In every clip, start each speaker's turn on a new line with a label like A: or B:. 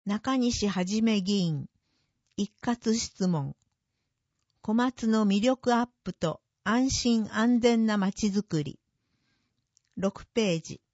A: 中西はじめ議員、一括質問。小松の魅力アップと安心安全なまちづくり。6ページ。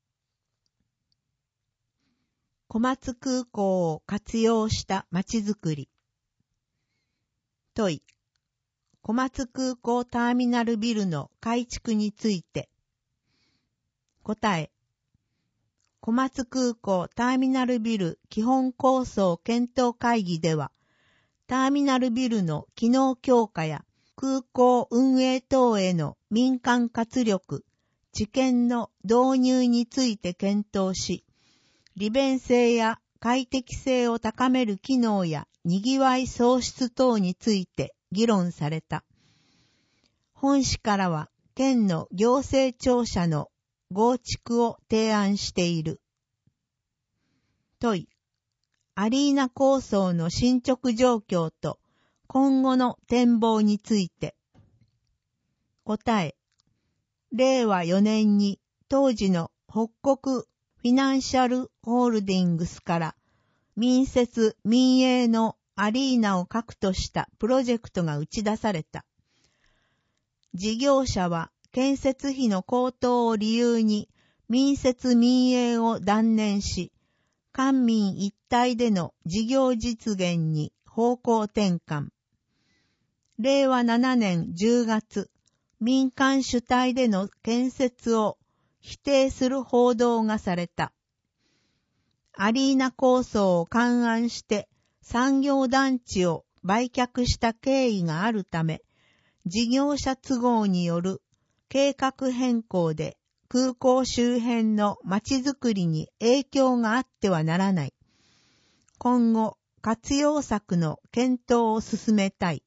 A: 小松空港を活用したまちづくり。問い。小松空港ターミナルビルの改築について。答え。小松空港ターミナルビル基本構想検討会議では、ターミナルビルの機能強化や空港運営等への民間活力、知見の導入について検討し、利便性や快適性を高める機能や賑わい創出等について議論された。本市からは県の行政庁舎の合築を提案している。問い。アリーナ構想の進捗状況と今後の展望について。答え。令和4年に当時の北国フィナンシャルホールディングスから民設民営のアリーナを核としたプロジェクトが打ち出された。事業者は建設費の高騰を理由に民設民営を断念し、官民一体での事業実現に方向転換。令和7年10月、民間主体での建設を否定する報道がされた。アリーナ構想を勘案して産業団地を売却した経緯があるため、事業者都合による計画変更で空港周辺の街づくりに影響があってはならない。今後、活用策の検討を進めたい。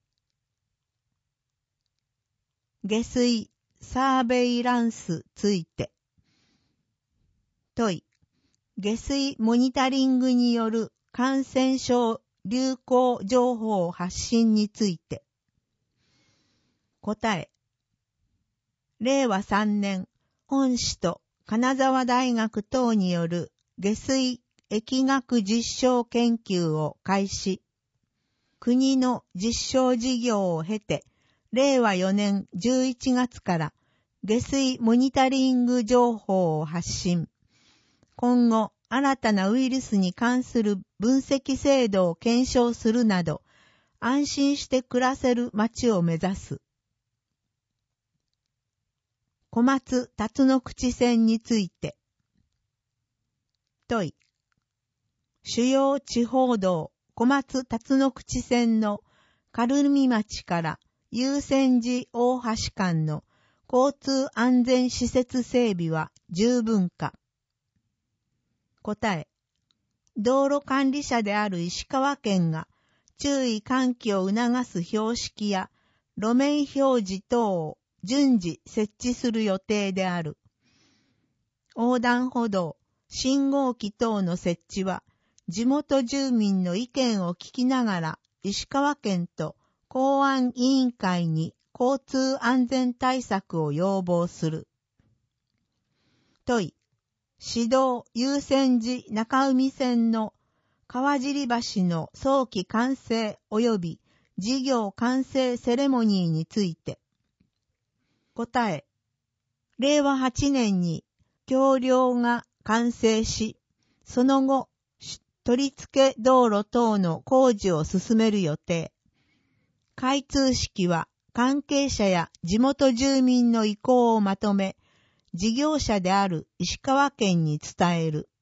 A: 下水、サーベイランスついて。問い。下水モニタリングによる感染症流行情報発信について。答え。令和3年、本市と金沢大学等による下水疫学実証研究を開始。国の実証事業を経て、令和4年11月から下水モニタリング情報を発信。今後、新たなウイルスに関する分析制度を検証するなど、安心して暮らせる街を目指す。小松辰野口線について。問い。主要地方道小松辰野口線の軽見町から優泉寺大橋間の交通安全施設整備は十分か。答え。道路管理者である石川県が注意喚起を促す標識や路面表示等を順次設置する予定である。横断歩道、信号機等の設置は地元住民の意見を聞きながら石川県と公安委員会に交通安全対策を要望する。問い。市道優泉寺中海線の川尻橋の早期完成及び事業完成セレモニーについて。答え。令和8年に橋梁が完成し、その後、取り付け道路等の工事を進める予定。開通式は関係者や地元住民の意向をまとめ、事業者である石川県に伝える。